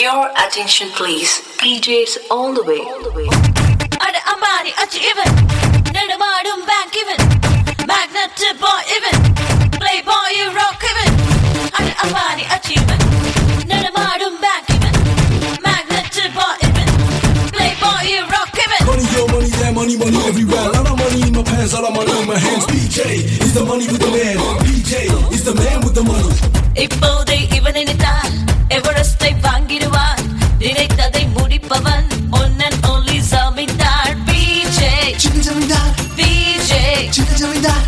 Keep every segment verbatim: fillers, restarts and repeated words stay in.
Your attention please. P Js all the way. Ada Ambani achievement. Nadamadum bank even. Magnet boy even. Playboy you rock even. Ada Ambani achievement. Nadamadum bank even. Magnet boy even. Playboy you rock even. Money, yo, money, that money, money everywhere. A lot of money in my pants, a lot of money in my hands. P J is the money with the man. P J is the man with the money. இப்போதே இவன் நினைத்தால் எவரெஸ்டை வாங்கிடுவான். நினைத்ததை முடிப்பவன் ஒன்னன் only ஜமீன்தார். P J சின்ன ஜமீன்தார். P J சின்ன ஜமீன்தார்.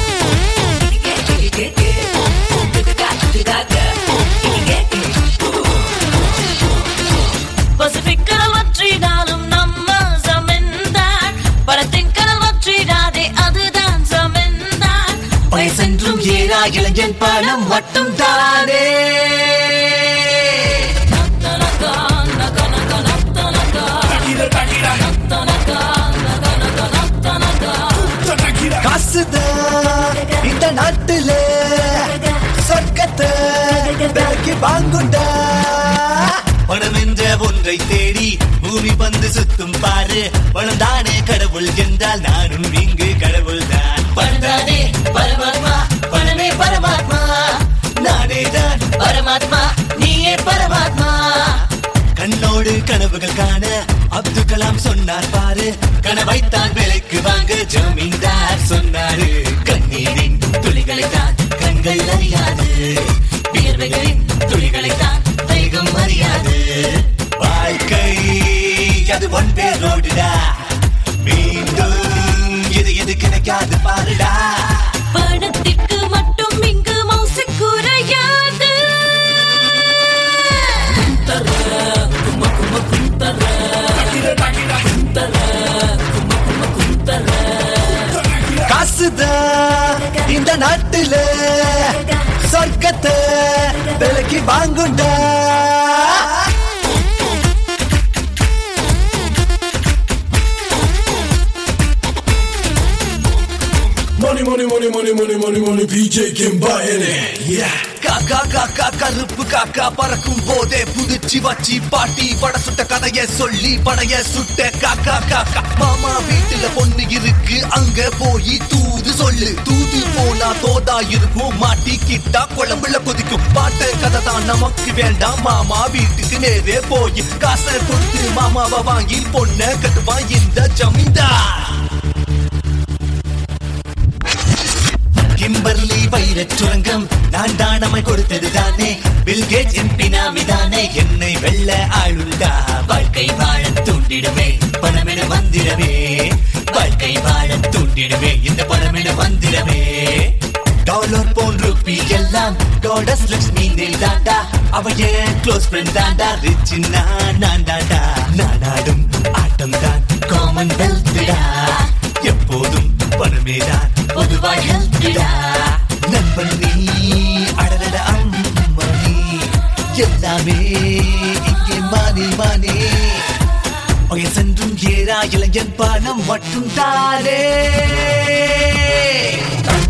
Pacific கடல் வற்றினாலும் நம்ம ஜமீன்தார். பணத்தின் கடல் வற்றிடாதே அதுதான் ஜமீன்தார். வயசென்றும் ஏறா இளைஞன் பணம் மட்டும் தானே. காசுதான் இந்த நாட்டுல சொர்க்கத்தை விலைக்கு வாங்குண்டா. பணம் என்ற ஒன்றை தேடி பூமி பந்து சுத்தும் பாரு. பணம் தானே கடவுள் என்றால் நானும் இங்கு கடவுள் தான். பணம்தானே பரமாத்மா, பணமே பரமாத்மா. நானே தான் பரமாத்மா, நீயே பரமாத்மா. கண்ணோடு கனவுகள் காண அப்துல் கலாம் சொன்னார் பாரு. கனவைத்தான் விலைக்கு வாங்க ஜமீன்தார் சொன்னாரு. கண்ணீரின் துளிகளைத்தான் கண்கள் அறியாது. வியர்வைகளின் துளிகளைத்தான் வேகம் அறியாது. வாழ்க்கை அது ஒன் பேர் ரோடுடா. மீண்டும் எது எது கிடைக்காது பாருடா. பணத்திற்கு மட்டும் இங்கு மவுசு குறையாது. காசுதான் இந்த நாட்டுல சொர்க்கத்தை விலைக்கு வாங்குண்டா. Money, money, money, money, money, money, money. P J can buy it. Yeah. காக்கா காக்கா கருப்பு காக்கா பறக்கும் போதே புதிச்சு வச்சி பாட்டி பட சுட்ட கதைய சொல்லி படைய சுட்ட காக்கா காக்கா. மாமா வீட்டுல பொண்ணு இருக்கு அங்க போய் தூது சொல்லு. தூது போனா தோதா இருக்கும் மாட்டிக்கிட்டா குழம்புல கொதிக்கும். பாட்டு கதை தான் நமக்கு வேண்டாம். மாமா வீட்டுக்கு நேரே போய் காசை கொடுத்து மாமாவை வாங்கி பொண்ணை கட்டுவான் இந்த ஜமீன்தார். கிம்பர்லி வைரச் சுரங்கம் நான் தானமாய் கொடுத்தது தானே. பில்கேட்ஸ் என் பினாமி தானே. என்னை வெல்ல ஆளுண்டா. வாழ்க்கை வாழ தூண்டிடுமே பணமென மந்திரமே. வாழ்க்கை வாழ தூண்டிடுமே இந்த பணமென மந்திரமே. டாலர் போன் ரூபி எல்லாம் காடஸ் லட்சுமி நெல் தாண்டா. அவைய க்ளோஸ் ஃப்ரெண்ட் தாண்டா. ரிச் நான் நான் தாண்டா. நானாடும் ஆட்டம் தான் காமன்வெல்த்டா. எப்போதும் பணமேதான் பொதுவாய் ஹெல்த்டா. நண்பன் நீ அடலட அம்மணி எல்லாமே இங்கே மானே மானே. வயசென்றும் ஏறா இளைஞன் பணம் மட்டும் தானே.